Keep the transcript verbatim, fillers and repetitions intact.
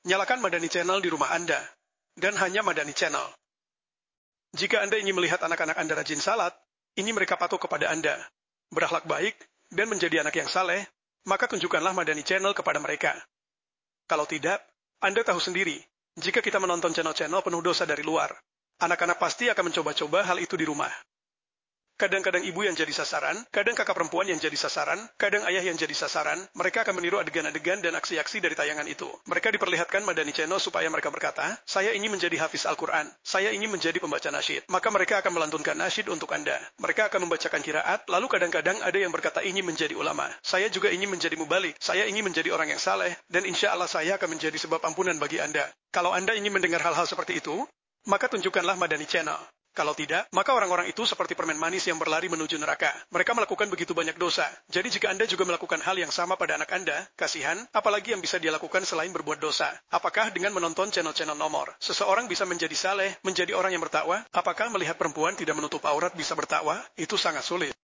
Nyalakan Madani Channel di rumah Anda, dan hanya Madani Channel. Jika Anda ingin melihat anak-anak Anda rajin salat, ini mereka patuh kepada Anda, berakhlak baik, dan menjadi anak yang saleh, maka tunjukkanlah Madani Channel kepada mereka. Kalau tidak, Anda tahu sendiri, jika kita menonton channel-channel penuh dosa dari luar, anak-anak pasti akan mencoba-coba hal itu di rumah. Kadang-kadang ibu yang jadi sasaran, kadang kakak perempuan yang jadi sasaran, kadang ayah yang jadi sasaran, mereka akan meniru adegan-adegan dan aksi-aksi dari tayangan itu. Mereka diperlihatkan Madani Channel supaya mereka berkata, saya ingin menjadi hafiz Al-Quran, saya ingin menjadi pembaca nasyid. Maka mereka akan melantunkan nasyid untuk Anda. Mereka akan membacakan qiraat, lalu kadang-kadang ada yang berkata ingin menjadi ulama. Saya juga ingin menjadi mubalik, saya ingin menjadi orang yang saleh, dan insya Allah saya akan menjadi sebab ampunan bagi Anda. Kalau Anda ingin mendengar hal-hal seperti itu, maka tunjukkanlah Madani Channel. Kalau tidak, maka orang-orang itu seperti permen manis yang berlari menuju neraka. Mereka melakukan begitu banyak dosa. Jadi jika Anda juga melakukan hal yang sama pada anak Anda, kasihan, apalagi yang bisa dia lakukan selain berbuat dosa? Apakah dengan menonton channel-channel nomor, seseorang bisa menjadi saleh, menjadi orang yang bertakwa? Apakah melihat perempuan tidak menutup aurat bisa bertakwa? Itu sangat sulit.